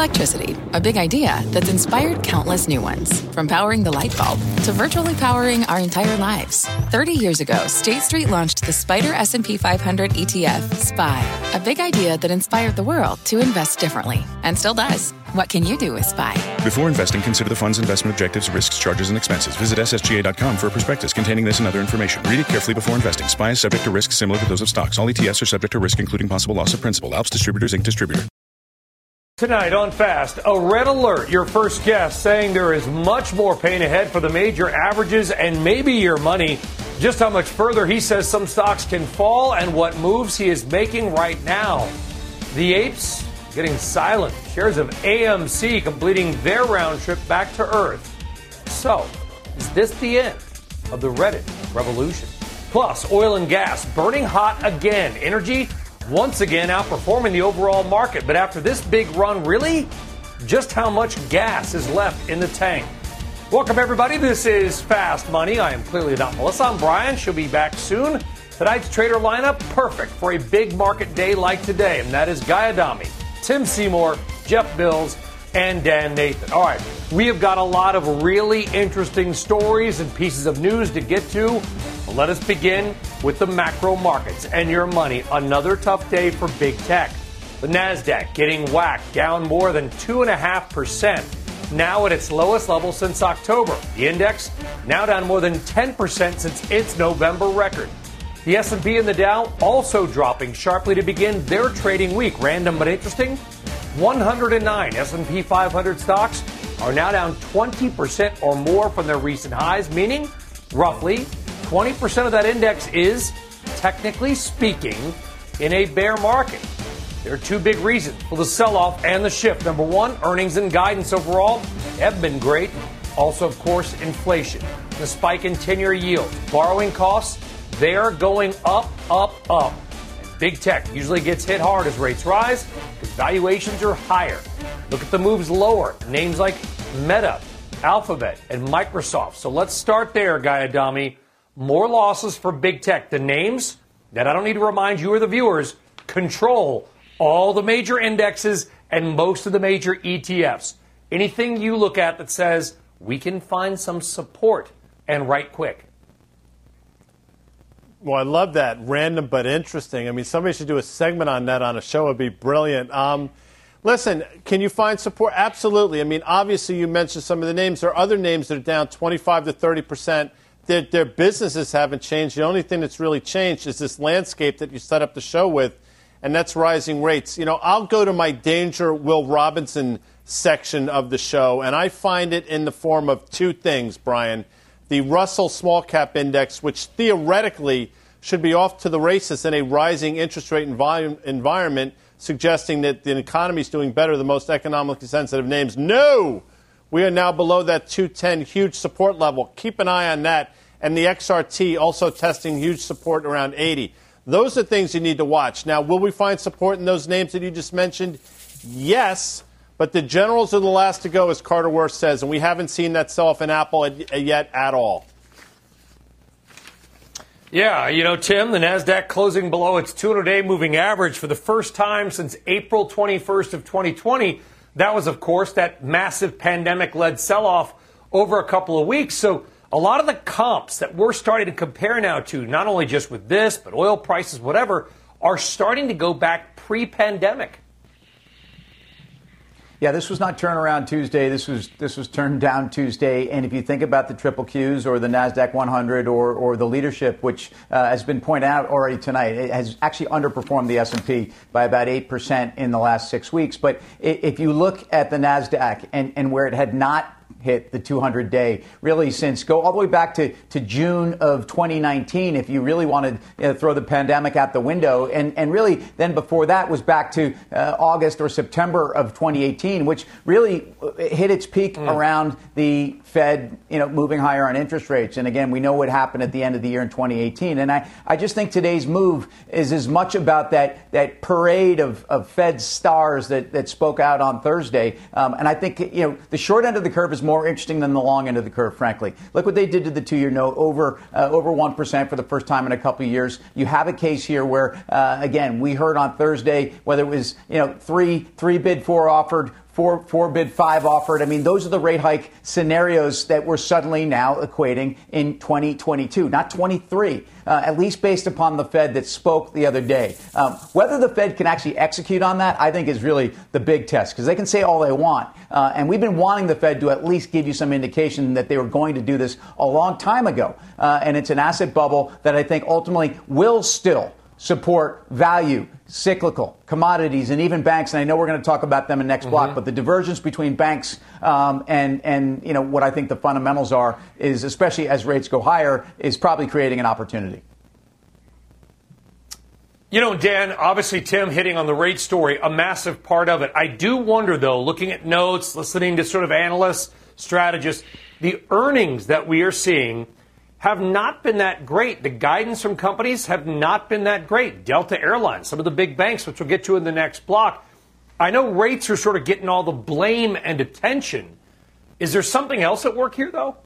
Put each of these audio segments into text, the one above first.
Electricity, a big idea that's inspired countless new ones. From powering the light bulb to virtually powering our entire lives. 30 years ago, State Street launched the SPDR S&P 500 ETF, SPY. A big idea that inspired the world to invest differently. And still does. What can you do with SPY? Before investing, consider the fund's investment objectives, risks, charges, and expenses. Visit ssga.com for a prospectus containing this and other information. Read it carefully before investing. SPY is subject to risks similar to those of stocks. All ETFs are subject to risk, including possible loss of principal. Alps Distributors, Inc. Distributor. Tonight on Fast, a red alert. Your first guest saying there is much more pain ahead for the major averages and maybe your money. Just how much further he says some stocks can fall and what moves he is making right now. The apes getting silent. Shares of AMC completing their round trip back to Earth. So, is this the end of the Reddit revolution? Plus, oil and gas burning hot again. Energy once again outperforming the overall market. But after this big run, really, just how much gas is left in the tank? Welcome, everybody. This is Fast Money. I am clearly not Melissa. I'm Brian. She'll be back soon. Tonight's trader lineup, perfect for a big market day like today. And that is Guy Adami, Tim Seymour, Jeff Bills, and Dan Nathan. All right, we have got a lot of really interesting stories and pieces of news to get to. Let us begin with the macro markets and your money. Another tough day for big tech. The NASDAQ getting whacked, down more than 2.5%, now at its lowest level since October. The index now down more than 10% since its November record. The S&P and the Dow also dropping sharply to begin their trading week. Random but interesting, 109 S&P 500 stocks are now down 20% or more from their recent highs, meaning roughly 20% of that index is, technically speaking, in a bear market. There are two big reasons for the sell-off and the shift. Number one, earnings and guidance overall have been great. Also, of course, inflation, the spike in 10-year yields, borrowing costs, they are going up, up, up. And big tech usually gets hit hard as rates rise because valuations are higher. Look at the moves lower. Names like Meta, Alphabet, and Microsoft. So let's start there, Guy Adami. More losses for big tech. The names that I don't need to remind you or the viewers control all the major indexes and most of the major ETFs. Anything you look at that says we can find some support and right quick. Well, I love that. Random but interesting. I mean, somebody should do a segment on that on a show. It would be brilliant. Listen, can you find support? Absolutely. I mean, obviously, you mentioned some of the names. There are other names that are down 25 to 30%. Their businesses haven't changed. The only thing that's really changed is this landscape that you set up the show with, and that's rising rates. You know, I'll go to my Danger Will Robinson section of the show, and I find it in the form of two things, Brian. The Russell Small Cap Index, which theoretically should be off to the races in a rising interest rate environment, suggesting that the economy is doing better than most economically sensitive names. No! We are now below that 210 huge support level. Keep an eye on that. And the XRT also testing huge support around 80. Those are things you need to watch. Now, will we find support in those names that you just mentioned? Yes. But the generals are the last to go, as Carter Worth says. And we haven't seen that sell-off in Apple yet at all. Yeah, you know, Tim, the NASDAQ closing below its 200-day moving average for the first time since April 21st of 2020. That was, of course, that massive pandemic-led sell-off over a couple of weeks. So a lot of the comps that we're starting to compare now to, not only just with this, but oil prices, whatever, are starting to go back pre-pandemic. Yeah, this was not turnaround Tuesday. This was turn down Tuesday. And if you think about the triple Qs or the NASDAQ 100 or the leadership, which has been pointed out already tonight, it has actually underperformed the S&P by about 8% in the last 6 weeks. But if you look at the NASDAQ and where it had not hit the 200-day, really since go all the way back to June of 2019, if you really wanted to throw the pandemic out the window. And really then before that was back to August or September of 2018, which really hit its peak around the Fed, moving higher on interest rates. And again, we know what happened at the end of the year in 2018. And I just think today's move is as much about that parade of Fed stars that spoke out on Thursday. And I think, the short end of the curve is more interesting than the long end of the curve, frankly. Look what they did to the 2-year note, over 1% for the first time in a couple of years. You have a case here where, again, we heard on Thursday whether it was, three bid, four offered, four bid, five offered. I mean, those are the rate hike scenarios that we're suddenly now equating in 2022, not 23, at least based upon the Fed that spoke the other day. Whether the Fed can actually execute on that, I think, is really the big test, because they can say all they want. And we've been wanting the Fed to at least give you some indication that they were going to do this a long time ago. And it's an asset bubble that I think ultimately will still support value, cyclical, commodities, and even banks. And I know we're going to talk about them in next block, but the divergence between banks and you know what I think the fundamentals are is, especially as rates go higher, is probably creating an opportunity. You know, Dan, obviously Tim hitting on the rate story, a massive part of it. I do wonder, though, looking at notes, listening to sort of analysts, strategists, the earnings that we are seeing have not been that great. The guidance from companies have not been that great. Delta Airlines, some of the big banks, which we'll get to in the next block. I know rates are sort of getting all the blame and attention. Is there something else at work here, though?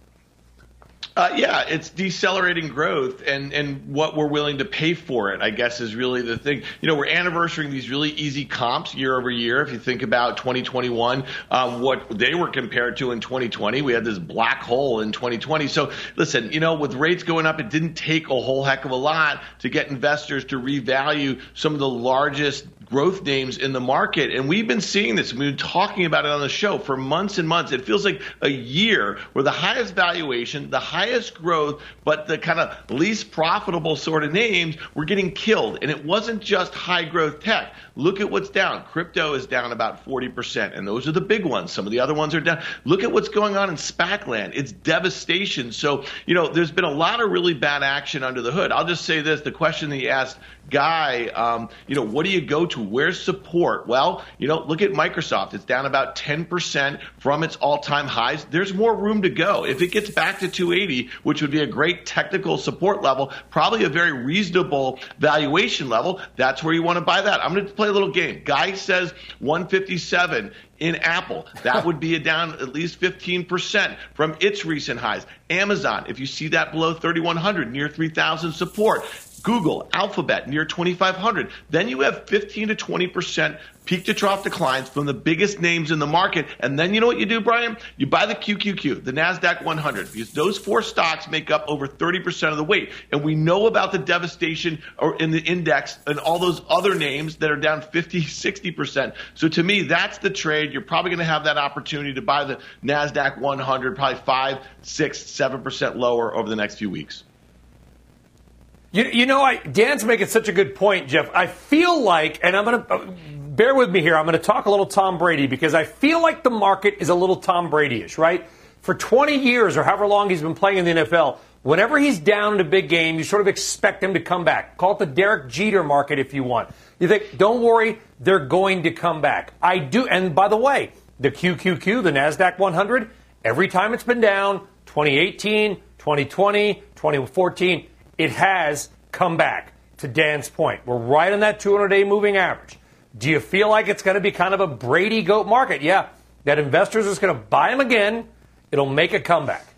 Yeah, it's decelerating growth, and what we're willing to pay for it, I guess, is really the thing. You know, we're anniversarying these really easy comps year over year. If you think about 2021, what they were compared to in 2020, we had this black hole in 2020. So listen, you know, with rates going up, it didn't take a whole heck of a lot to get investors to revalue some of the largest growth names in the market. And we've been seeing this. We've been talking about it on the show for months and months. It feels like a year where the highest valuation, the highest growth, but the kind of least profitable sort of names were getting killed. And it wasn't just high growth tech. Look at what's down. Crypto is down about 40%, and those are the big ones. Some of the other ones are down. Look at what's going on in SPAC land. It's devastation. So, you know, there's been a lot of really bad action under the hood. I'll just say this. The question that you asked Guy, you know, what do you go to? Where's support? Well, you know, look at Microsoft. It's down about 10% from its all-time highs. There's more room to go. If it gets back to 280, which would be a great technical support level, probably a very reasonable valuation level, that's where you want to buy that. I'm going to play a little game. Guy says 157 in Apple. That would be down at least 15% from its recent highs. Amazon, if you see that below 3,100, near 3,000 support. Google, Alphabet, near 2,500. Then you have 15 to 20% peak to trough declines from the biggest names in the market. And then you know what you do, Brian? You buy the QQQ, the NASDAQ 100, because those four stocks make up over 30% of the weight. And we know about the devastation in the index and all those other names that are down 50, 60%. So to me, that's the trade. You're probably going to have that opportunity to buy the NASDAQ 100, probably 5, 6, 7% lower over the next few weeks. You know, Dan's making such a good point, Jeff. I feel like, and I'm going to bear with me here, I'm going to talk a little Tom Brady, because I feel like the market is a little Tom Brady-ish, right? For 20 years or however long he's been playing in the NFL, whenever he's down in a big game, you sort of expect him to come back. Call it the Derek Jeter market if you want. You think, don't worry, they're going to come back. I do. And by the way, the QQQ, the NASDAQ 100, every time it's been down, 2018, 2020, 2014, it has come back, to Dan's point. We're right on that 200-day moving average. Do you feel like it's going to be kind of a Brady goat market? Yeah, that investors are just going to buy them again. It'll make a comeback.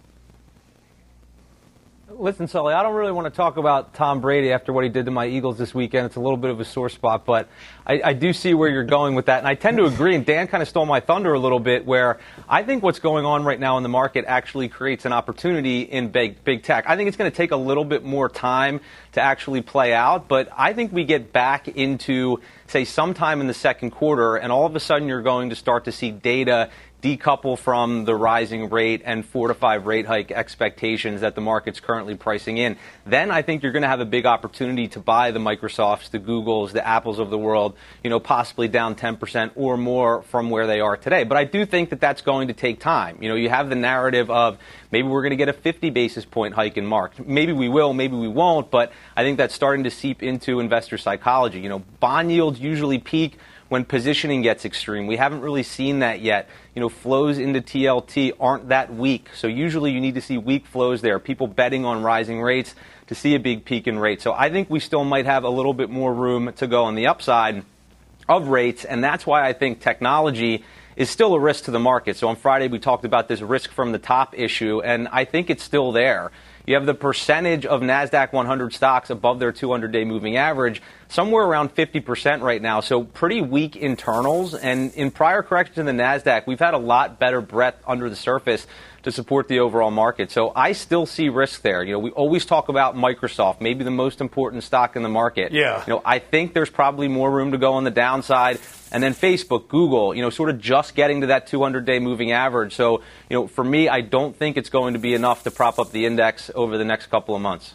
Listen, Sully, I don't really want to talk about Tom Brady after what he did to my Eagles this weekend. It's a little bit of a sore spot, but I do see where you're going with that. And I tend to agree, and Dan kind of stole my thunder a little bit, where I think what's going on right now in the market actually creates an opportunity in big tech. I think it's going to take a little bit more time to actually play out, but I think we get back into, say, sometime in the second quarter, and all of a sudden you're going to start to see data decouple from the rising rate and 4 to 5 rate hike expectations that the market's currently pricing in. Then I think you're going to have a big opportunity to buy the Microsofts, the Googles, the Apples of the world, you know, possibly down 10% or more from where they are today. But I do think that that's going to take time. You know, you have the narrative of maybe we're going to get a 50 basis point hike in March. Maybe we will, maybe we won't, but I think that's starting to seep into investor psychology. You know, bond yields usually peak when positioning gets extreme. We haven't really seen that yet. You know, flows into TLT aren't that weak. So usually you need to see weak flows there. People betting on rising rates to see a big peak in rates. So I think we still might have a little bit more room to go on the upside of rates. And that's why I think technology is still a risk to the market. So on Friday we talked about this risk from the top issue, and I think it's still there. you have the percentage of NASDAQ 100 stocks above their 200-day moving average somewhere around 50% right now. So pretty weak internals. And in prior corrections in the NASDAQ, we've had a lot better breadth under the surface to support the overall market. So I still see risk there. We always talk about Microsoft, maybe the most important stock in the market. Yeah. I think there's probably more room to go on the downside. And then Facebook, Google, sort of just getting to that 200-day moving average. So, for me, I don't think it's going to be enough to prop up the index over the next couple of months.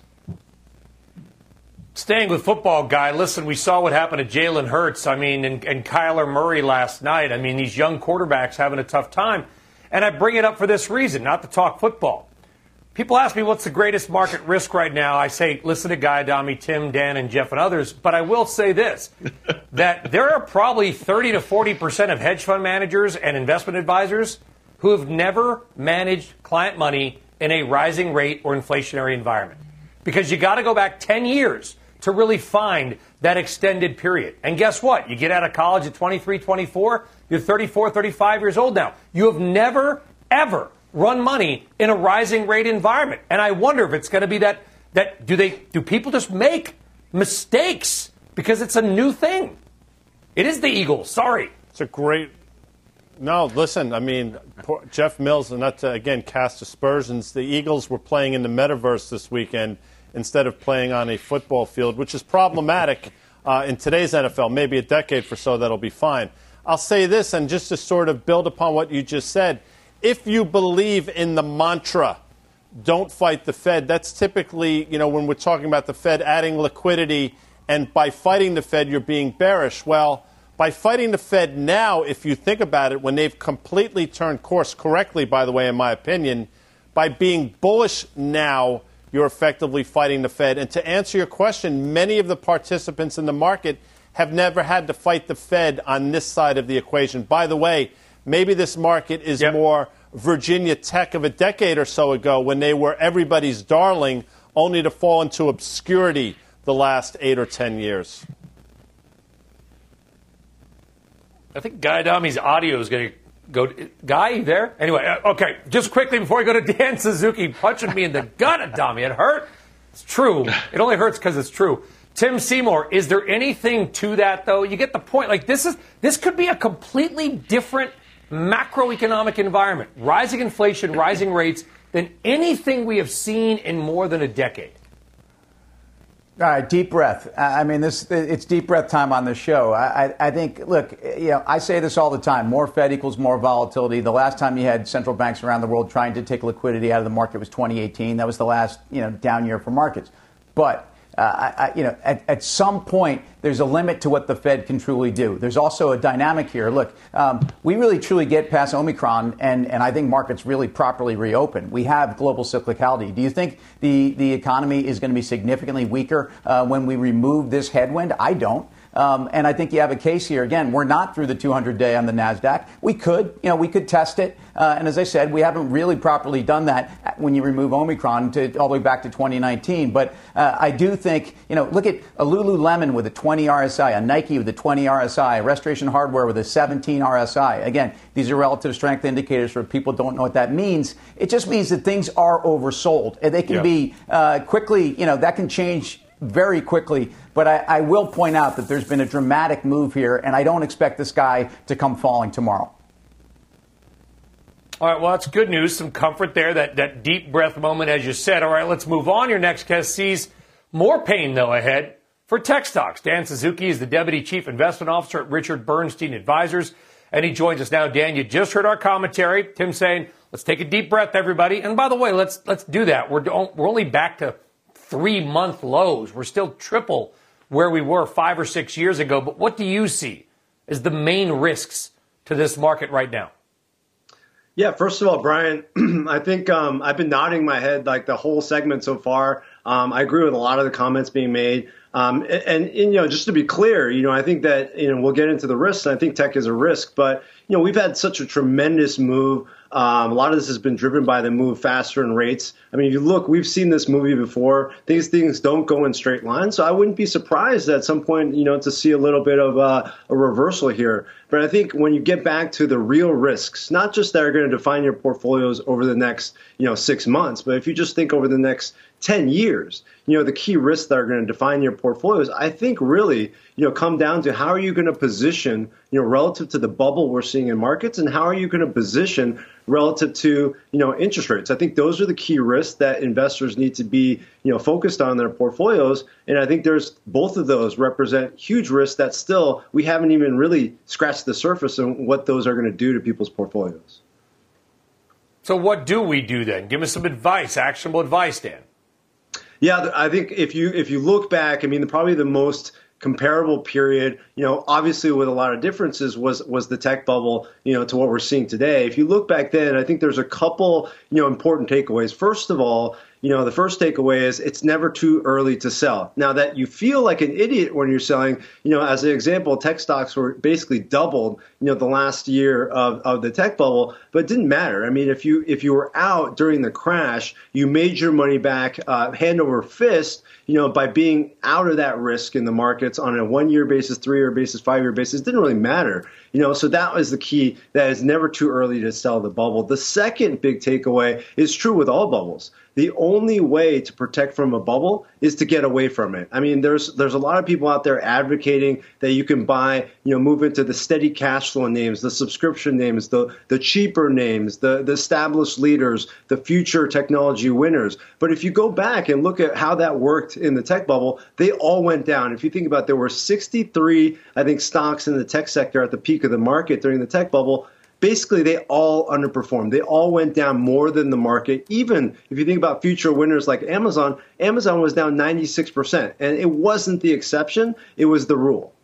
Staying with football, Guy, listen, we saw what happened to Jalen Hurts, and Kyler Murray last night. These young quarterbacks having a tough time. And I bring it up for this reason, not to talk football. People ask me what's the greatest market risk right now. I say, listen to Guy, Adami, Tim, Dan, and Jeff, and others. But I will say this, that there are probably 30 to 40% of hedge fund managers and investment advisors who have never managed client money in a rising rate or inflationary environment. Because you got to go back 10 years to really find that extended period. And guess what? You get out of college at 23, 24, you're 34, 35 years old now. You have never, ever run money in a rising rate environment. And I wonder if it's going to be that do people just make mistakes because it's a new thing? It is the Eagles. Sorry. It's a great. No, listen, Jeff Mills, and not to, again, cast aspersions, the Eagles were playing in the metaverse this weekend instead of playing on a football field, which is problematic in today's NFL. Maybe a decade or so, that'll be fine. I'll say this, and just to sort of build upon what you just said, if you believe in the mantra, don't fight the Fed, that's typically, when we're talking about the Fed adding liquidity, and by fighting the Fed, you're being bearish. Well, by fighting the Fed now, if you think about it, when they've completely turned course correctly, by the way, in my opinion, by being bullish now, you're effectively fighting the Fed. And to answer your question, many of the participants in the market have never had to fight the Fed on this side of the equation. By the way, maybe this market is more Virginia Tech of a decade or so ago when they were everybody's darling, only to fall into obscurity the last 8 or 10 years. I think Guy Adami's audio is going to go. Guy, you there? Anyway, okay, just quickly before we go to Dan Suzuki punching me in the gut, Adami. It hurt. It's true. It only hurts because it's true. Tim Seymour, is there anything to that, though? You get the point. This could be a completely different macroeconomic environment, rising inflation, rising rates, than anything we have seen in more than a decade. All right, deep breath. It's deep breath time on this show. I think, look, I say this all the time. More Fed equals more volatility. The last time you had central banks around the world trying to take liquidity out of the market was 2018. That was the last, down year for markets. But at some point, there's a limit to what the Fed can truly do. There's also a dynamic here. Look, we really truly get past Omicron, and I think markets really properly reopen. We have global cyclicality. Do you think the economy is going to be significantly weaker when we remove this headwind? I don't. And I think you have a case here. Again, we're not through the 200-day on the NASDAQ. We could test it. And as I said, we haven't really properly done that when you remove Omicron all the way back to 2019. But I do think, look at a Lululemon with a 20 RSI, a Nike with a 20 RSI, Restoration Hardware with a 17 RSI. Again, these are relative strength indicators for people who don't know what that means. It just means that things are oversold. And they can be quickly, that can change very quickly. But I will point out that there's been a dramatic move here, and I don't expect this guy to come falling tomorrow. All right, well, that's good news. Some comfort there, that deep breath moment, as you said. All right, let's move on. Your next guest sees more pain, though, ahead for tech stocks. Dan Suzuki is the Deputy Chief Investment Officer at Richard Bernstein Advisors, and he joins us now. Dan, you just heard our commentary. Tim saying, let's take a deep breath, everybody. And by the way, let's do that. We're only back to 3-month lows. We're still triple where we were 5 or 6 years ago. But what do you see as the main risks to this market right now? Yeah, first of all, Brian, I think I've been nodding my head like the whole segment so far. I agree with a lot of the comments being made. And just to be clear, I think that, we'll get into the risks, and I think tech is a risk, but, we've had such a tremendous move. A lot of this has been driven by the move faster in rates. I mean, if you look, we've seen this movie before. These things don't go in straight lines. So I wouldn't be surprised at some point, to see a little bit of a reversal here. But I think when you get back to the real risks, not just that are going to define your portfolios over the next, 6 months, but if you just think over the next 10 years, the key risks that are going to define your portfolios, I think really, come down to how are you going to position, relative to the bubble we're seeing in markets, and how are you going to position relative to, interest rates. I think those are the key risks that investors need to be, focused on in their portfolios. And I think there's both of those represent huge risks that still we haven't even really scratched the surface on what those are going to do to people's portfolios. So what do we do then? Give us some advice, actionable advice, Dan. Yeah, I think if you look back, I mean, probably the most comparable period, obviously with a lot of differences was the tech bubble, to what we're seeing today. If you look back then, I think there's a couple, important takeaways. First of all, the first takeaway is it's never too early to sell. Now that you feel like an idiot when you're selling, as an example, tech stocks were basically doubled, the last year of the tech bubble, but it didn't matter. I mean, if you were out during the crash, you made your money back hand over fist, by being out of that risk in the markets on a 1-year basis, 3-year basis, 5-year basis. It didn't really matter. So that was the key, that it's never too early to sell the bubble. The second big takeaway is true with all bubbles. The only way to protect from a bubble is to get away from it. I mean, there's a lot of people out there advocating that you can buy, move into the steady cash flow names, the subscription names, the cheaper names, the established leaders, the future technology winners. But if you go back and look at how that worked in the tech bubble, they all went down. If you think about it, there were 63, I think, stocks in the tech sector at the peak of the market during the tech bubble. Basically, they all underperformed. They all went down more than the market. Even if you think about future winners like Amazon, Amazon was down 96%. And it wasn't the exception. It was the rule.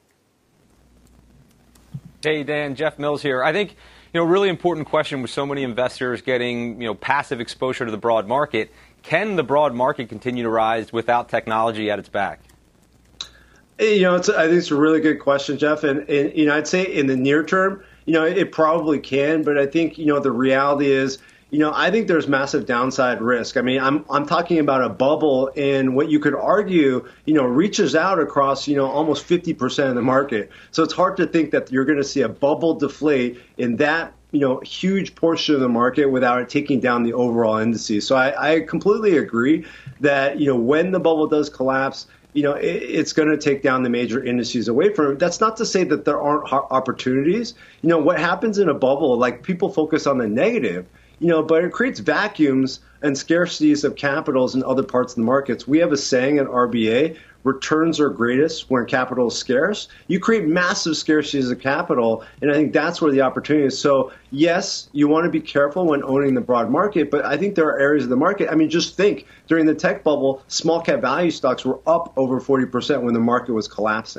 Hey, Dan, Jeff Mills here. I think, really important question with so mthink investors getting, passive exposure to the broad market. Can the broad market continue to rise without technology at its back? I think it's a really good question, Jeff. And I'd say in the near term, it probably can, but I think, the reality is, I think there's massive downside risk. I mean, I'm talking about a bubble in what you could argue, reaches out across, almost 50% of the market. So it's hard to think that you're going to see a bubble deflate in that, huge portion of the market without it taking down the overall indices. So I completely agree that, when the bubble does collapse, it's going to take down the major indices away from it. That's not to say that there aren't opportunities. What happens in a bubble, like people focus on the negative, but it creates vacuums and scarcities of capitals in other parts of the markets. We have a saying at RBA, returns are greatest when capital is scarce. You create massive scarcities of capital, and I think that's where the opportunity is. So, yes, you want to be careful when owning the broad market, but I think there are areas of the market. I mean, just think, during the tech bubble, small cap value stocks were up over 40% when the market was collapsing.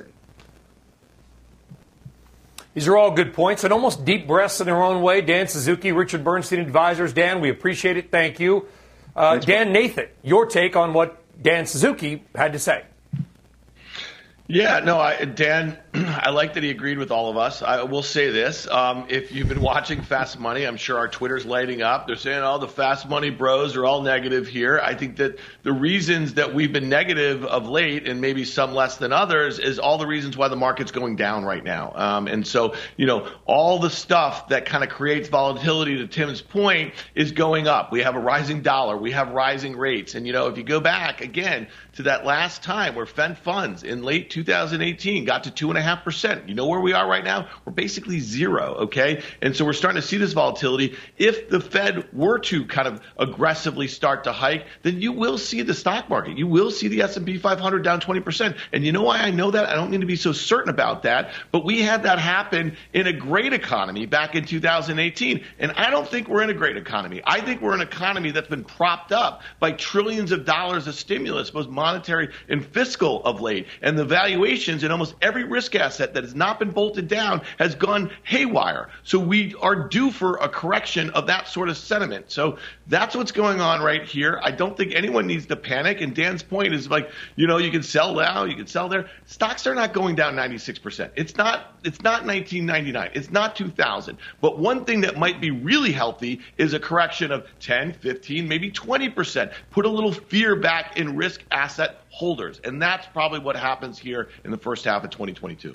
These are all good points and almost deep breaths in their own way. Dan Suzuki, Richard Bernstein Advisors. Dan, we appreciate it. Thank you. Dan Nathan, your take on what Dan Suzuki had to say. Yeah, no, Dan, I like that he agreed with all of us. I will say this. If you've been watching Fast Money, I'm sure our Twitter's lighting up. They're saying, the Fast Money bros are all negative here. I think that the reasons that we've been negative of late, and maybe some less than others, is all the reasons why the market's going down right now. And so, all the stuff that kind of creates volatility, to Tim's point, is going up. We have a rising dollar. We have rising rates. And, if you go back, again, to that last time where Fed funds in late 2018 got to 2.5%. You know where we are right now? We're basically zero, okay? And so we're starting to see this volatility. If the Fed were to kind of aggressively start to hike, then you will see the stock market. You will see the S&P 500 down 20%. And you know why I know that? I don't mean to be so certain about that, but we had that happen in a great economy back in 2018. And I don't think we're in a great economy. I think we're in an economy that's been propped up by trillions of dollars of stimulus, both monetary and fiscal of late. And the valuations in almost every risk asset that has not been bolted down has gone haywire. So we are due for a correction of that sort of sentiment. So that's what's going on right here. I don't think anyone needs to panic. And Dan's point is like, you can sell now, you can sell there. Stocks are not going down 96%. It's not 1999. It's not 2000. But one thing that might be really healthy is a correction of 10, 15, maybe 20%. Put a little fear back in risk asset holders. And that's probably what happens here in the first half of 2022.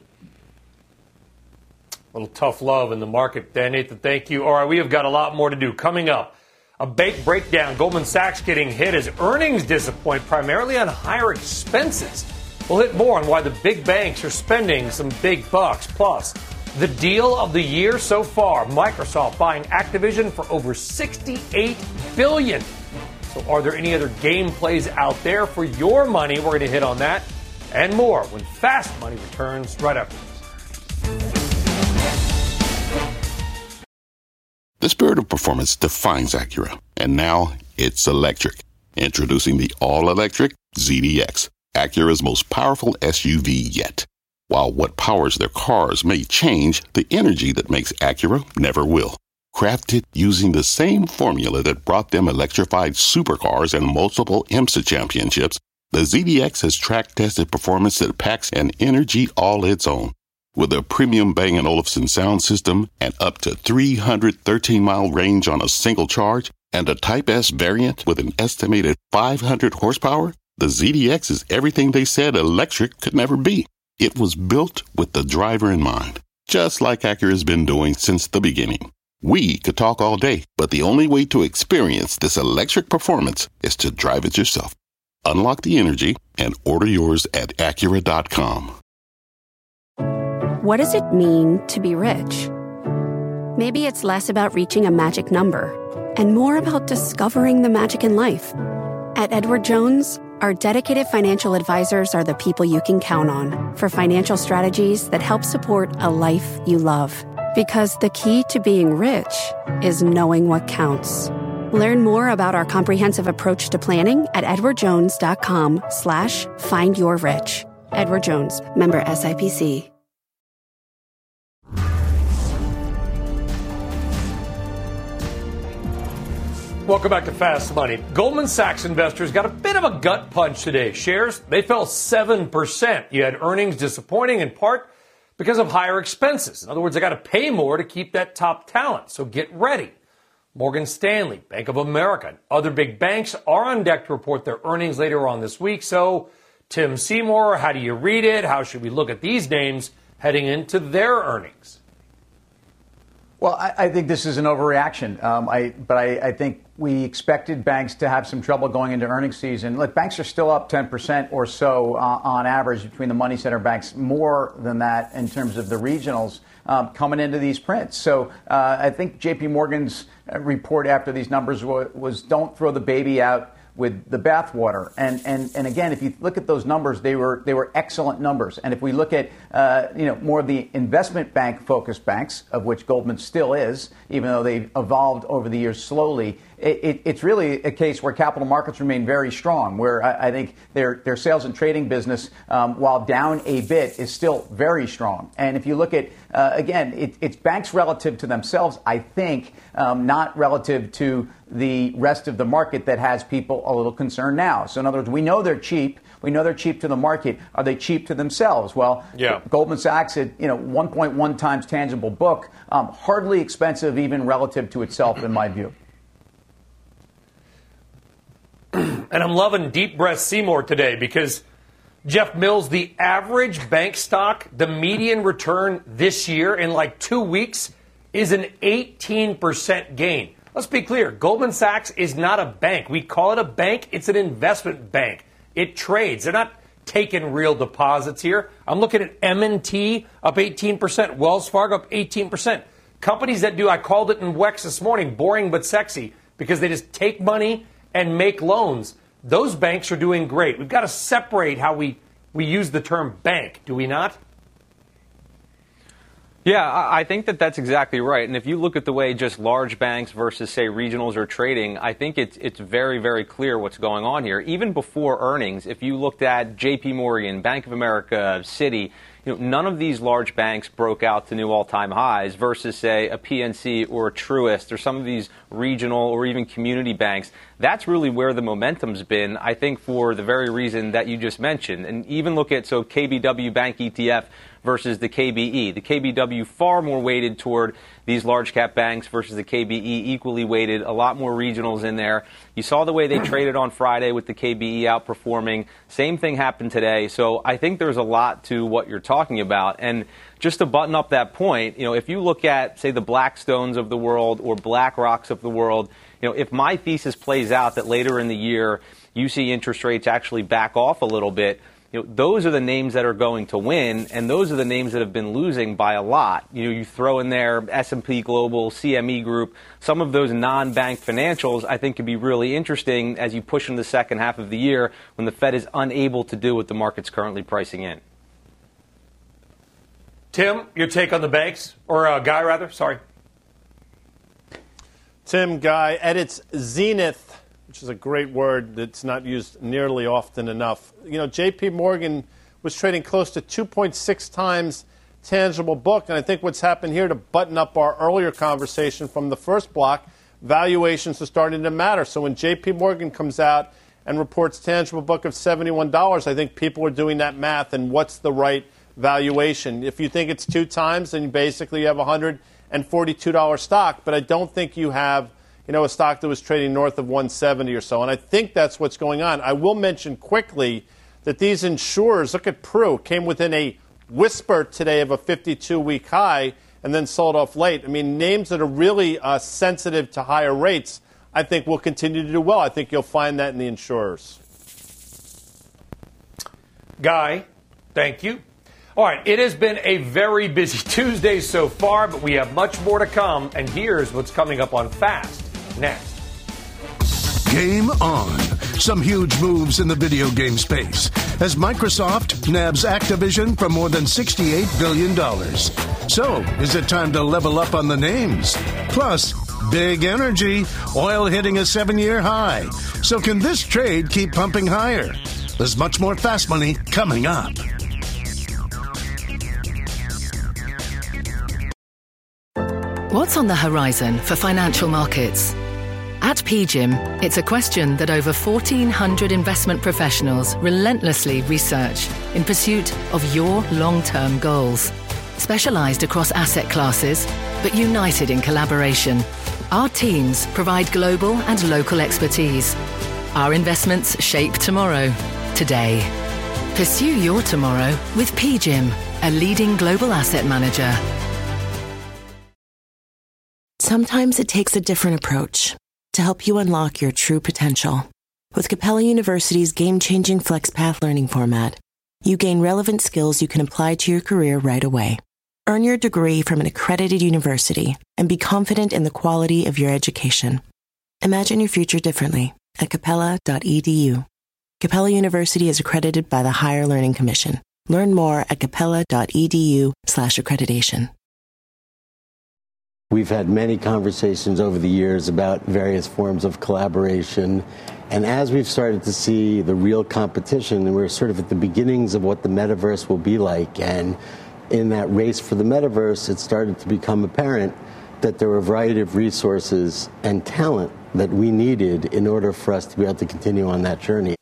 A little tough love in the market. Dan, Nathan, thank you. All right, we have got a lot more to do. Coming up, a big breakdown. Goldman Sachs getting hit as earnings disappoint primarily on higher expenses. We'll hit more on why the big banks are spending some big bucks. Plus, the deal of the year so far, Microsoft buying Activision for over $68 billion. So are there any other game plays out there for your money? We're going to hit on that and more when Fast Money returns right after this. The spirit of performance defines Acura, and now it's electric. Introducing the all-electric ZDX, Acura's most powerful SUV yet. While what powers their cars may change, the energy that makes Acura never will. Crafted using the same formula that brought them electrified supercars and multiple IMSA championships, the ZDX has track-tested performance that packs an energy all its own. With a premium Bang & Olufsen sound system and up to 313-mile range on a single charge, and a Type S variant with an estimated 500 horsepower, the ZDX is everything they said electric could never be. It was built with the driver in mind, just like Acura's been doing since the beginning. We could talk all day, but the only way to experience this electric performance is to drive it yourself. Unlock the energy and order yours at Acura.com. What does it mean to be rich? Maybe it's less about reaching a magic number and more about discovering the magic in life. At Edward Jones, our dedicated financial advisors are the people you can count on for financial strategies that help support a life you love. Because the key to being rich is knowing what counts. Learn more about our comprehensive approach to planning at edwardjones.com/findyourrich. Edward Jones, member SIPC. Welcome back to Fast Money. Goldman Sachs investors got a bit of a gut punch today. Shares, they fell 7%. You had earnings disappointing in part because of higher expenses. In other words, they got to pay more to keep that top talent. So get ready. Morgan Stanley, Bank of America, and other big banks are on deck to report their earnings later on this week. So, Tim Seymour, how do you read it? How should we look at these names heading into their earnings? Well, I think this is an overreaction. But I think we expected banks to have some trouble going into earnings season. Look, banks are still up 10% or so on average between the money center banks, more than that in terms of the regionals coming into these prints. So I think J.P. Morgan's report after these numbers was don't throw the baby out with the bathwater. And again, if you look at those numbers, they were excellent numbers. And if we look at more of the investment bank focused banks, of which Goldman still is, even though they've evolved over the years slowly, it's really a case where capital markets remain very strong, where I think their sales and trading business, while down a bit, is still very strong. And if you look at, again, it's banks relative to themselves, I think, not relative to the rest of the market that has people a little concerned now. So in other words, we know they're cheap. We know they're cheap to the market. Are they cheap to themselves? Well, yeah. Goldman Sachs at 1.1 times tangible book, hardly expensive even relative to itself, in my view. And I'm loving Deep Breath Seymour today because, Jeff Mills, the average bank stock, the median return this year in like 2 weeks is an 18% gain. Let's be clear. Goldman Sachs is not a bank. We call it a bank. It's an investment bank. It trades. They're not taking real deposits here. I'm looking at M&T up 18%, Wells Fargo up 18%. Companies that do, I called it in WEX this morning, boring but sexy, because they just take money and make loans. Those banks are doing great. We've got to separate how we use the term bank, do we not? Yeah, I think that's exactly right. And if you look at the way just large banks versus, say, regionals are trading, I think it's very, very clear what's going on here. Even before earnings, if you looked at J.P. Morgan, Bank of America, Citi, none of these large banks broke out to new all-time highs versus, say, a PNC or a Truist or some of these regional or even community banks. That's really where the momentum's been, I think, for the very reason that you just mentioned. And even look at, KBW Bank ETF versus the KBE. The KBW far more weighted toward these large cap banks versus the KBE equally weighted, a lot more regionals in there. You saw the way they traded on Friday with the KBE outperforming. Same thing happened today. So I think there's a lot to what you're talking about. And just to button up that point, if you look at, say, the Blackstones of the world or BlackRocks of the world, if my thesis plays out that later in the year you see interest rates actually back off a little bit, those are the names that are going to win, and those are the names that have been losing by a lot. You throw in there S&P Global, CME Group, some of those non-bank financials I think could be really interesting as you push into the second half of the year when the Fed is unable to do what the market's currently pricing in. Tim, your take on the banks, or Guy rather, sorry. Tim, Guy, at its zenith, which is a great word that's not used nearly often enough. J.P. Morgan was trading close to 2.6 times tangible book, and I think what's happened here, to button up our earlier conversation from the first block, valuations are starting to matter. So when J.P. Morgan comes out and reports tangible book of $71, I think people are doing that math and what's the right valuation. If you think it's 2 times, then basically you have a $142 stock, but I don't think you have a stock that was trading north of 170 or so. And I think that's what's going on. I will mention quickly that these insurers, look at Pru, came within a whisper today of a 52-week high and then sold off late. I mean, names that are really sensitive to higher rates, I think will continue to do well. I think you'll find that in the insurers. Guy, thank you. All right, it has been a very busy Tuesday so far, but we have much more to come. And here's what's coming up on Fast next. Game on. Some huge moves in the video game space as Microsoft nabs Activision for more than $68 billion. So, is it time to level up on the names? Plus, big energy, oil hitting a 7-year high. So can this trade keep pumping higher? There's much more Fast Money coming up. What's on the horizon for financial markets? At PGIM, it's a question that over 1,400 investment professionals relentlessly research in pursuit of your long-term goals. Specialized across asset classes, but united in collaboration, our teams provide global and local expertise. Our investments shape tomorrow, today. Pursue your tomorrow with PGIM, a leading global asset manager. Sometimes it takes a different approach to help you unlock your true potential. With Capella University's game-changing FlexPath learning format, you gain relevant skills you can apply to your career right away. Earn your degree from an accredited university and be confident in the quality of your education. Imagine your future differently at capella.edu. Capella University is accredited by the Higher Learning Commission. Learn more at capella.edu/accreditation. We've had many conversations over the years about various forms of collaboration. And as we've started to see the real competition, and we're sort of at the beginnings of what the metaverse will be like, and in that race for the metaverse, it started to become apparent that there were a variety of resources and talent that we needed in order for us to be able to continue on that journey.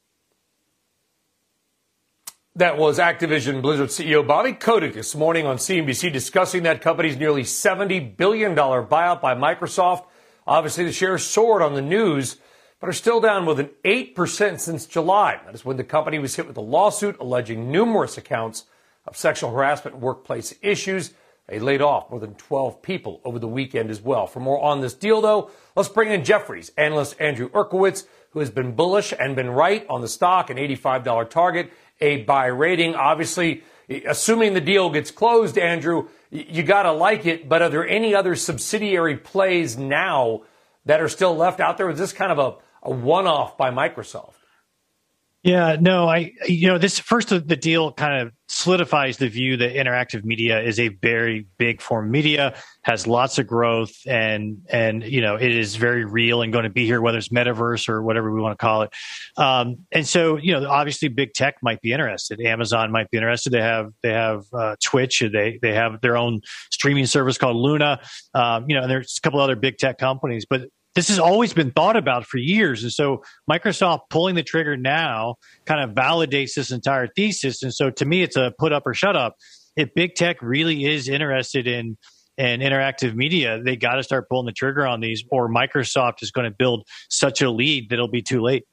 That was Activision Blizzard CEO Bobby Kotick this morning on CNBC discussing that company's nearly $70 billion buyout by Microsoft. Obviously, the shares soared on the news, but are still down more than 8% since July. That is when the company was hit with a lawsuit alleging numerous accounts of sexual harassment and workplace issues. They laid off more than 12 people over the weekend as well. For more on this deal, though, let's bring in Jefferies analyst Andrew Urkowitz, who has been bullish and been right on the stock, an $85 target, a buy rating. Obviously, assuming the deal gets closed, Andrew, you got to like it. But are there any other subsidiary plays now that are still left out there? Or is this kind of a one-off by Microsoft? Yeah, no, this first, the deal kind of solidifies the view that interactive media is a very big form of media, has lots of growth, and it is very real and going to be here, whether it's metaverse or whatever we want to call it. And so, obviously big tech might be interested. Amazon might be interested. They have Twitch. They have their own streaming service called Luna. And there's a couple other big tech companies, but this has always been thought about for years. And so Microsoft pulling the trigger now kind of validates this entire thesis. And so to me, it's a put up or shut up. If big tech really is interested in interactive media, they got to start pulling the trigger on these, or Microsoft is going to build such a lead that it'll be too late.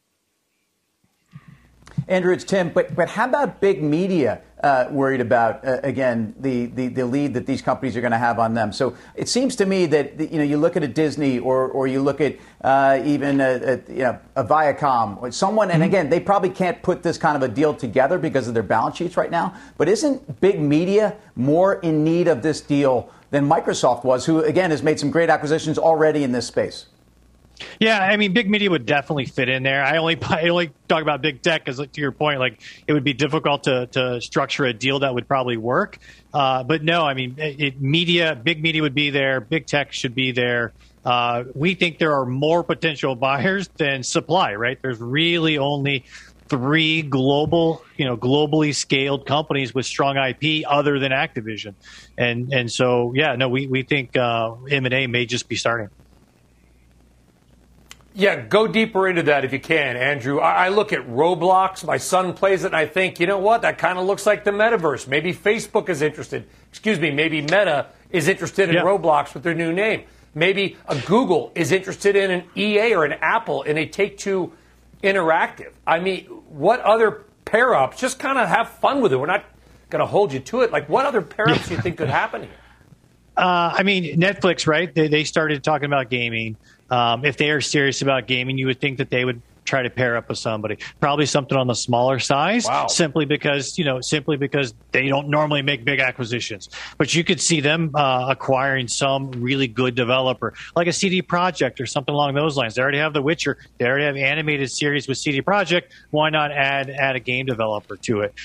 Andrew, it's Tim, but how about big media worried about, again, the lead that these companies are going to have on them? So it seems to me that, you look at a Disney or you look at even a Viacom or someone, and again, they probably can't put this kind of a deal together because of their balance sheets right now, but isn't big media more in need of this deal than Microsoft was, who, again, has made some great acquisitions already in this space? Yeah, I mean, big media would definitely fit in there. I only talk about big tech because, to your point, it would be difficult to structure a deal that would probably work. But no, I mean, big media would be there. Big tech should be there. We think there are more potential buyers than supply, right? There's really only 3 globally scaled companies with strong IP other than Activision. And so, yeah, no, we think M&A may just be starting. Yeah, go deeper into that if you can, Andrew. I look at Roblox. My son plays it, and I think, you know what? That kind of looks like the metaverse. Maybe Facebook is interested. Maybe Meta is interested in Roblox with their new name. Maybe a Google is interested in an EA or an Apple in a Take-Two Interactive. I mean, what other pair-ups? Just kind of have fun with it. We're not going to hold you to it. What other pair-ups do you think could happen here? I mean, Netflix, right? They started talking about gaming. If they are serious about gaming, you would think that they would try to pair up with somebody, probably something on the smaller size, simply because they don't normally make big acquisitions. But you could see them acquiring some really good developer, like a CD Projekt or something along those lines. They already have The Witcher. They already have animated series with CD Projekt. Why not add a game developer to it?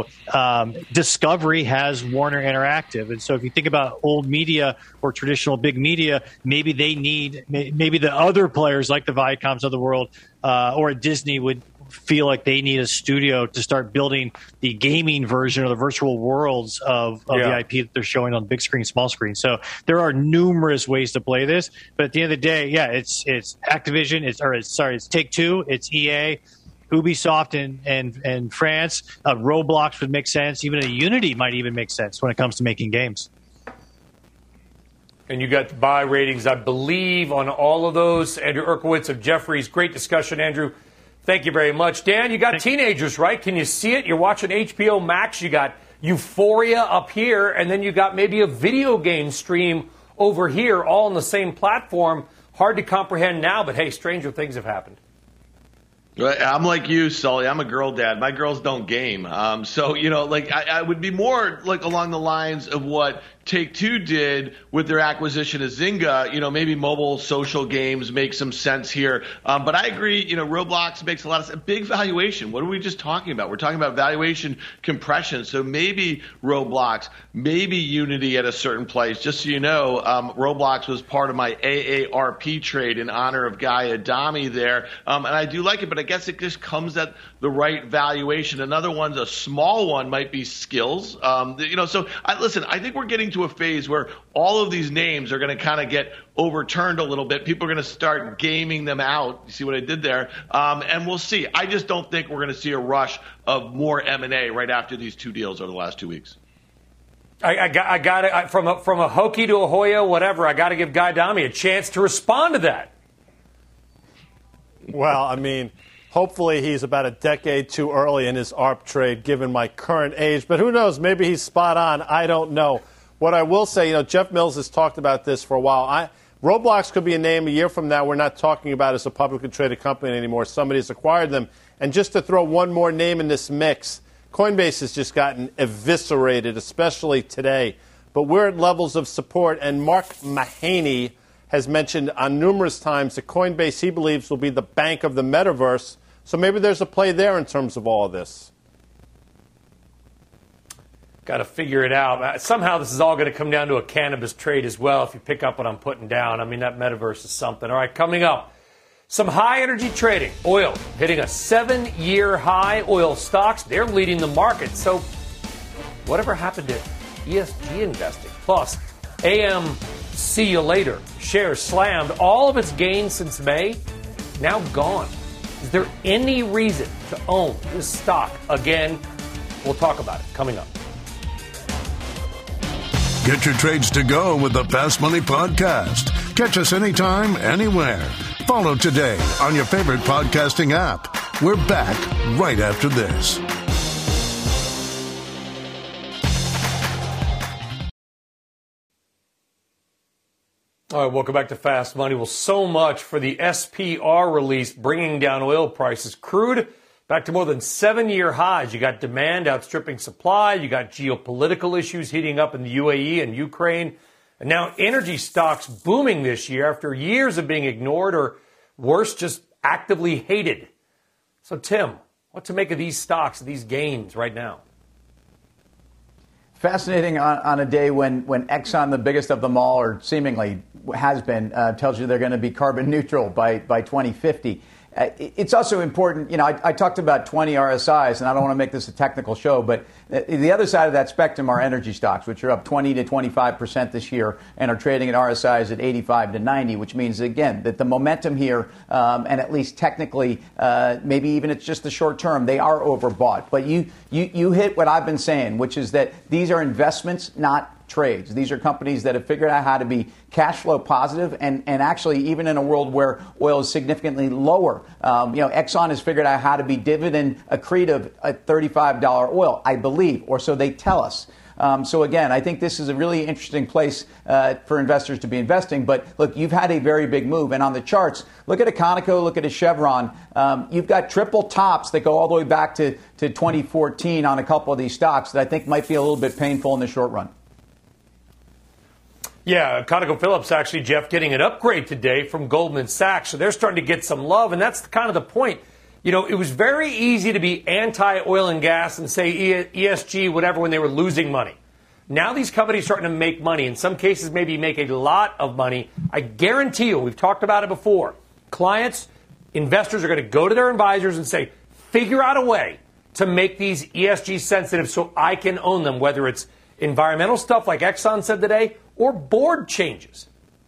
Discovery has Warner Interactive, and so if you think about old media or traditional big media, maybe the other players like the Viacoms of the world. Or a Disney would feel like they need a studio to start building the gaming version or the virtual worlds of the IP that they're showing on big screen, small screen. So there are numerous ways to play this. But at the end of the day, it's Activision, it's Take-Two, it's EA, Ubisoft in France. Roblox would make sense. Even a Unity might even make sense when it comes to making games. And you got buy ratings, I believe, on all of those. Andrew Urkowitz of Jefferies. Great discussion, Andrew. Thank you very much. Dan, you got teenagers, right? Can you see it? You're watching HBO Max. You got Euphoria up here, and then you got maybe a video game stream over here, all on the same platform. Hard to comprehend now, but hey, stranger things have happened. I'm like you, Sully. I'm a girl dad. My girls don't game. So, I would be more along the lines of what Take-Two did with their acquisition of Zynga. Maybe mobile social games make some sense here. But I agree, Roblox makes a lot of sense. Big valuation. What are we just talking about? We're talking about valuation compression. So maybe Roblox, maybe Unity at a certain place. Just so you know, Roblox was part of my AARP trade in honor of Guy Adami there. And I do like it, but I guess it just comes at the right valuation. Another one's a small one, might be Skills. So I think we're getting to a phase where all of these names are going to kind of get overturned a little bit. People are going to start gaming them out. You see what I did there? And we'll see. I just don't think we're going to see a rush of more M&A right after these 2 deals over the last 2 weeks. I got it from a Hokie to a Hoya, whatever. I got to give Guy Adami a chance to respond to that. Well, I mean, hopefully he's about a decade too early in his ARP trade, given my current age. But who knows? Maybe he's spot on. I don't know. What I will say, Jeff Mills has talked about this for a while. Roblox could be a name a year from now we're not talking about as a publicly traded company anymore. Somebody's acquired them. And just to throw one more name in this mix, Coinbase has just gotten eviscerated, especially today. But we're at levels of support, and Mark Mahaney has mentioned on numerous times that Coinbase, he believes, will be the bank of the metaverse. So maybe there's a play there in terms of all of this. Got to figure it out. Somehow this is all going to come down to a cannabis trade as well, if you pick up what I'm putting down. I mean, that metaverse is something. All right, coming up, some high-energy trading. Oil hitting a 7-year high. Oil stocks, they're leading the market. So whatever happened to ESG investing? Plus, AM, see you later. Shares slammed. All of its gains since May, now gone. Is there any reason to own this stock again? We'll talk about it coming up. Get your trades to go with the Fast Money Podcast. Catch us anytime, anywhere. Follow today on your favorite podcasting app. We're back right after this. All right, welcome back to Fast Money. Well, so much for the SPR release bringing down oil prices. Crude back to more than 7-year highs. You got demand outstripping supply. You got geopolitical issues heating up in the UAE and Ukraine. And now energy stocks booming this year after years of being ignored or, worse, just actively hated. So, Tim, what to make of these stocks, these gains right now? Fascinating on a day when Exxon, the biggest of them all, or seemingly has been, tells you they're going to be carbon neutral by 2050. It's also important, I talked about 20 RSIs, and I don't want to make this a technical show, but the other side of that spectrum are energy stocks, which are up 20 to 25% this year and are trading at RSIs at 85 to 90, which means, again, that the momentum here, and at least technically, maybe even it's just the short term, they are overbought. But you hit what I've been saying, which is that these are investments, not trades. These are companies that have figured out how to be cash flow positive, and actually, even in a world where oil is significantly lower, Exxon has figured out how to be dividend accretive at $35 oil, I believe, or so they tell us. So again, I think this is a really interesting place for investors to be investing. But look, you've had a very big move, and on the charts, look at a Conoco, look at a Chevron. You've got triple tops that go all the way back to 2014 on a couple of these stocks that I think might be a little bit painful in the short run. Yeah, ConocoPhillips actually, Jeff, getting an upgrade today from Goldman Sachs. So they're starting to get some love, and that's kind of the point. It was very easy to be anti-oil and gas and say ESG, whatever, when they were losing money. Now these companies are starting to make money. In some cases, maybe make a lot of money. I guarantee you, we've talked about it before, clients, investors are going to go to their advisors and say, figure out a way to make these ESG sensitive so I can own them, whether it's environmental stuff like Exxon said today, or board changes.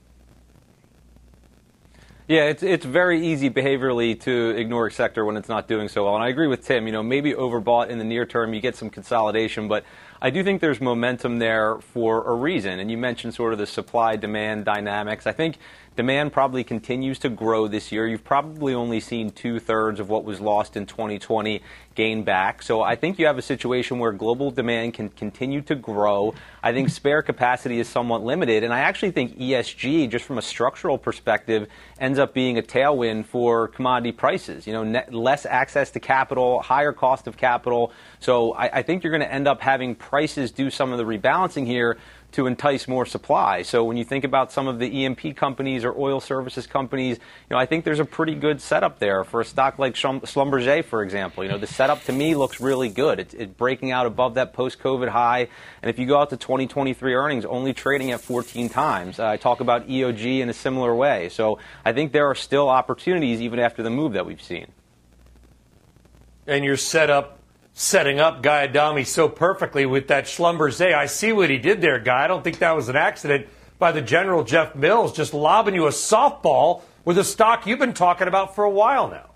Yeah, it's very easy behaviorally to ignore a sector when it's not doing so well. And I agree with Tim, maybe overbought in the near term, you get some consolidation, but I do think there's momentum there for a reason. And you mentioned sort of the supply-demand dynamics. I think demand probably continues to grow this year. You've probably only seen 2/3 of what was lost in 2020 gain back. So I think you have a situation where global demand can continue to grow. I think spare capacity is somewhat limited. And I actually think ESG, just from a structural perspective, ends up being a tailwind for commodity prices. Less access to capital, higher cost of capital. So I think you're going to end up having prices do some of the rebalancing here to entice more supply. So when you think about some of the E&P companies or oil services companies, I think there's a pretty good setup there for a stock like Schlumberger, for example. The setup to me looks really good. It's breaking out above that post-COVID high. And if you go out to 2023 earnings, only trading at 14 times. I talk about EOG in a similar way. So I think there are still opportunities even after the move that we've seen. And you're setting up Guy Adami so perfectly with that Schlumberger. I see what he did there, Guy. I don't think that was an accident by the General Jeff Mills just lobbing you a softball with a stock you've been talking about for a while now.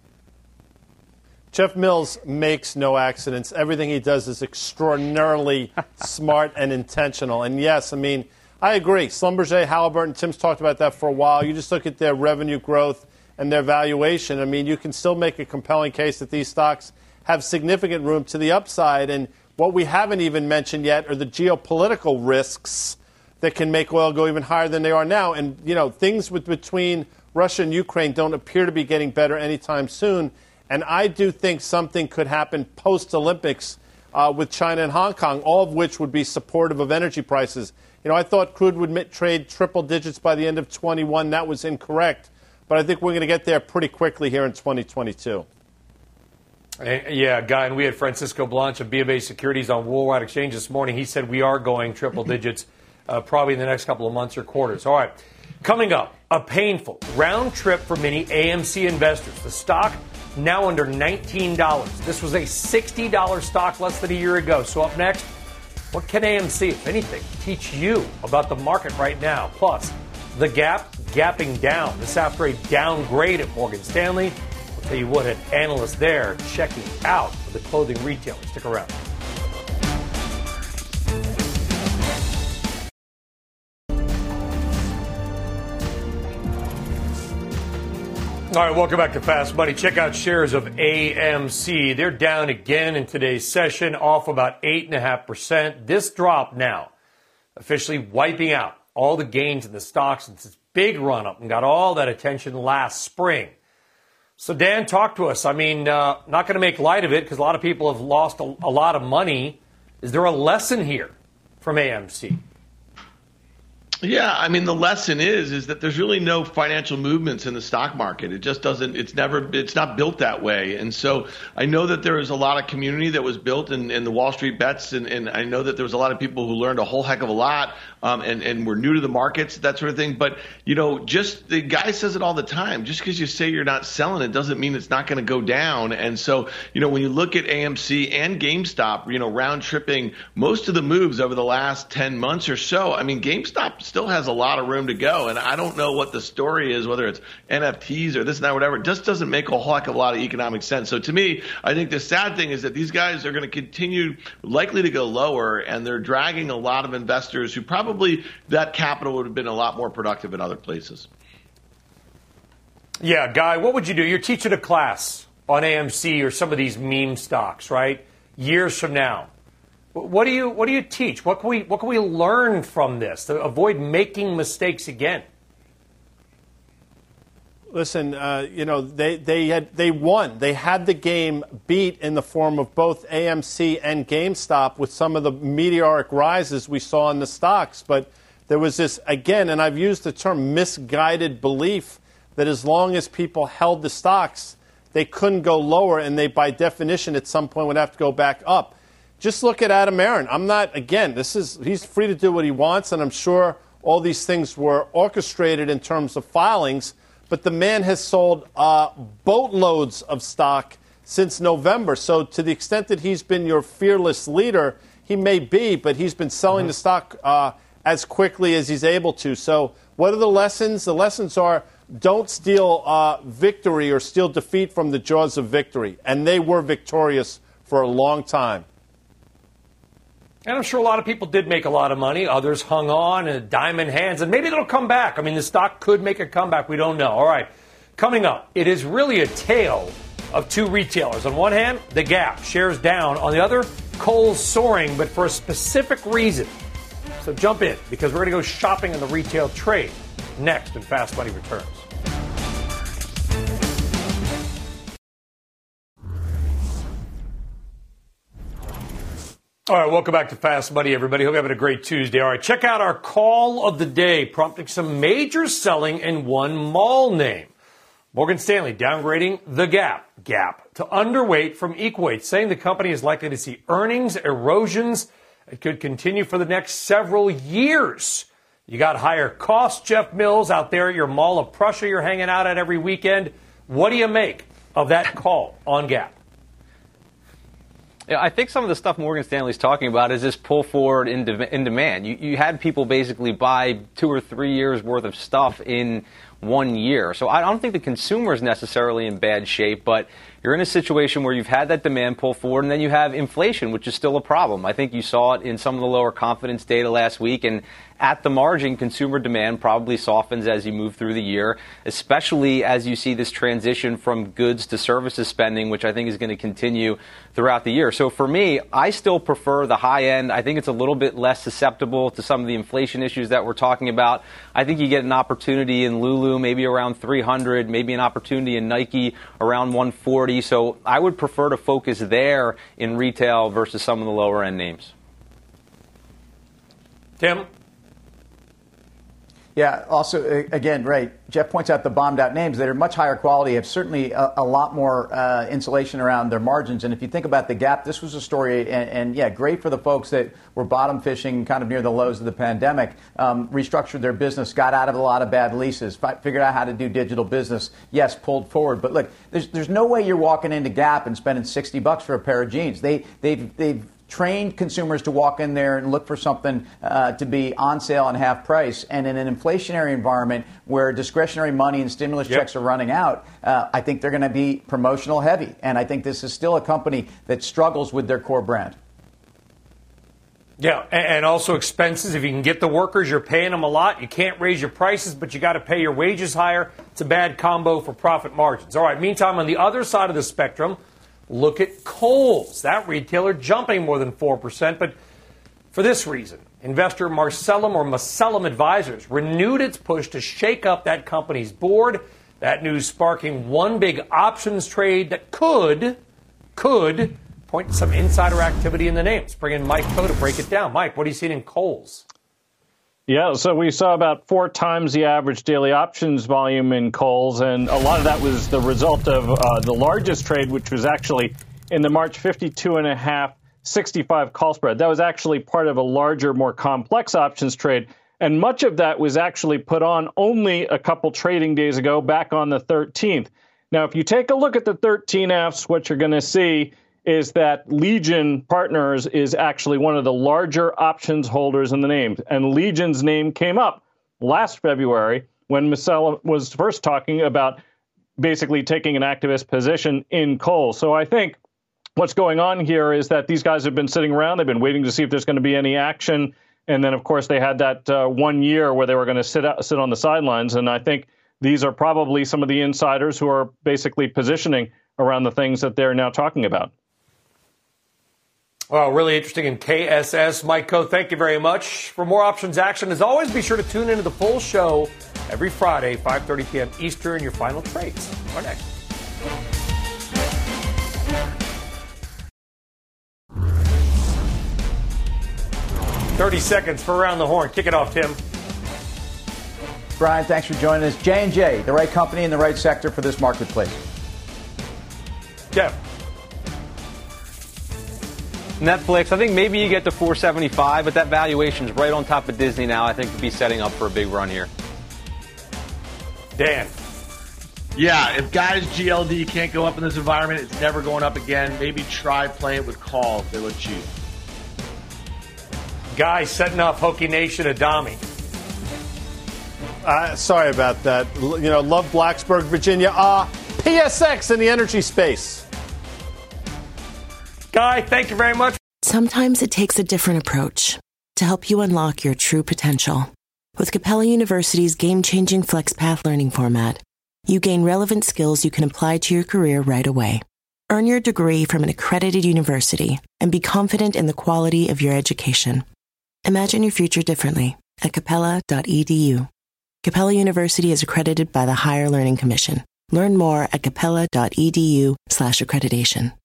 Jeff Mills makes no accidents. Everything he does is extraordinarily smart and intentional. And yes, I agree. Schlumberger, Halliburton, Tim's talked about that for a while. You just look at their revenue growth and their valuation. You can still make a compelling case that these stocks have significant room to the upside. And what we haven't even mentioned yet are the geopolitical risks that can make oil go even higher than they are now. And, things between Russia and Ukraine don't appear to be getting better anytime soon. And I do think something could happen post-Olympics with China and Hong Kong, all of which would be supportive of energy prices. I thought crude would trade triple digits by the end of 21. That was incorrect. But I think we're going to get there pretty quickly here in 2022. Yeah, Guy, and we had Francisco Blanch of BofA Securities on Worldwide Exchange this morning. He said we are going triple digits probably in the next couple of months or quarters. All right, coming up, a painful round trip for many AMC investors. The stock now under $19. This was a $60 stock less than a year ago. So up next, what can AMC, if anything, teach you about the market right now? Plus, the gap gapping down. This after a downgrade at Morgan Stanley. I'll tell you what, an analyst there checking out for the clothing retailer. Stick around. All right, welcome back to Fast Money. Check out shares of AMC. They're down again in today's session, off about 8.5%. This drop now officially wiping out all the gains in the stocks since this big run-up and got all that attention last spring. So, Dan, talk to us. I mean, not going to make light of it because a lot of people have lost a lot of money. Is there a lesson here from AMC? Yeah, I mean, the lesson is that there's really no financial movements in the stock market. It just doesn't, it's not built that way. And so I know that there is a lot of community that was built in the Wall Street bets. And I know that there was a lot of people who learned a whole heck of a lot and were new to the markets, that sort of thing. But, you know, just the guy says it all the time. Just because you say you're not selling it doesn't mean it's not going to go down. And so, you know, when you look at AMC and GameStop, you know, round tripping most of the moves over the last 10 months or so, I mean, GameStop still has a lot of room to go. And I don't know what the story is, whether it's NFTs or this and that, whatever. It just doesn't make a whole heck of a lot of economic sense. So to me, I think the sad thing is that these guys are going to continue likely to go lower, and they're dragging a lot of investors who probably that capital would have been a lot more productive in other places. Yeah, Guy, what would you do? You're teaching a class on AMC or some of these meme stocks, right? Years from now. What do you teach? What can we learn from this to avoid making mistakes again? Listen, you know, they won. They had the game beat in the form of both AMC and GameStop with some of the meteoric rises we saw in the stocks. But there was this, again, and I've used the term misguided belief that as long as people held the stocks, they couldn't go lower, and they, by definition, at some point would have to go back up. Just look at Adam Aron. He's free to do what he wants, and I'm sure all these things were orchestrated in terms of filings, but the man has sold boatloads of stock since November. So to the extent that he's been your fearless leader, he may be, but he's been selling the stock as quickly as he's able to. So what are the lessons? The lessons are don't steal victory or steal defeat from the jaws of victory. And they were victorious for a long time. And I'm sure a lot of people did make a lot of money. Others hung on and diamond hands, and maybe it'll come back. I mean, the stock could make a comeback. We don't know. All right, coming up, it is really a tale of two retailers. On one hand, the Gap, shares down. On the other, Kohl's soaring, but for a specific reason. So jump in, because we're going to go shopping in the retail trade next when Fast Money returns. All right, welcome back to Fast Money, everybody. Hope you're having a great Tuesday. All right, check out our call of the day, prompting some major selling in one mall name. Morgan Stanley downgrading the Gap to underweight from equal-weight, saying the company is likely to see earnings erosions that could continue for the next several years. You got higher costs, Jeff Mills, out there at your Mall of Prussia you're hanging out at every weekend. What do you make of that call on Gap? Yeah, I think some of the stuff Morgan Stanley's talking about is this pull forward in demand. You had people basically buy 2 or 3 years worth of stuff in 1 year. So I don't think the consumer is necessarily in bad shape, but you're in a situation where you've had that demand pull forward, and then you have inflation, which is still a problem. I think you saw it in some of the lower confidence data last week, and at the margin, consumer demand probably softens as you move through the year, especially as you see this transition from goods to services spending, which I think is going to continue throughout the year. So for me, I still prefer the high end. I think it's a little bit less susceptible to some of the inflation issues that we're talking about. I think you get an opportunity in Lulu, maybe around 300, maybe an opportunity in Nike around 140. So I would prefer to focus there in retail versus some of the lower end names. Tim? Yeah, also, again, right, Jeff points out the bombed-out names that are much higher quality, have certainly a lot more insulation around their margins. And if you think about the Gap, this was a story, and yeah, great for the folks that were bottom fishing kind of near the lows of the pandemic, restructured their business, got out of a lot of bad leases, figured out how to do digital business, yes, pulled forward. But look, there's no way you're walking into Gap and spending $60 for a pair of jeans. They've trained consumers to walk in there and look for something to be on sale and half price. And in an inflationary environment where discretionary money and stimulus checks are running out, I think they're going to be promotional heavy. And I think this is still a company that struggles with their core brand. Yeah, and also expenses. If you can get the workers, you're paying them a lot. You can't raise your prices, but you got to pay your wages higher. It's a bad combo for profit margins. All right, meantime, on the other side of the spectrum, look at Kohl's. That retailer jumping more than 4%, but for this reason. Investor Marcellum Advisors renewed its push to shake up that company's board. That news sparking one big options trade that could point to some insider activity in the name. Let's bring in Mike Coe to break it down. Mike, what are you seeing in Kohl's? Yeah, so we saw about 4 times the average daily options volume in Kohl's, and a lot of that was the result of the largest trade, which was actually in the March 52.5 65 call spread. That was actually part of a larger, more complex options trade, and much of that was actually put on only a couple trading days ago, back on the 13th. Now, if you take a look at the 13Fs, what you're going to see is that Legion Partners is actually one of the larger options holders in the name. And Legion's name came up last February when Marcellum was first talking about basically taking an activist position in Kohl's. So I think what's going on here is that these guys have been sitting around. They've been waiting to see if there's going to be any action. And then, of course, they had that 1 year where they were going to sit on the sidelines. And I think these are probably some of the insiders who are basically positioning around the things that they're now talking about. Well, really interesting in KSS. Mike Coe, thank you very much. For more options action, as always, be sure to tune into the full show every Friday, 5:30 p.m. Eastern, your final trades. Our next. "30 seconds for Around the Horn." Kick it off, Tim. Brian, thanks for joining us. J&J, the right company in the right sector for this marketplace. Jeff. Netflix, I think maybe you get to $475, but that valuation's right on top of Disney now. I think to be setting up for a big run here. Dan. Yeah, if guys GLD can't go up in this environment, it's never going up again. Maybe try playing it with call if they look cheap. Guy setting up Hokie Nation Adami. Sorry about that. Love Blacksburg, Virginia. PSX in the energy space. Guy, thank you very much. Sometimes it takes a different approach to help you unlock your true potential. With Capella University's game-changing FlexPath learning format, you gain relevant skills you can apply to your career right away. Earn your degree from an accredited university and be confident in the quality of your education. Imagine your future differently at capella.edu. Capella University is accredited by the Higher Learning Commission. Learn more at capella.edu/accreditation.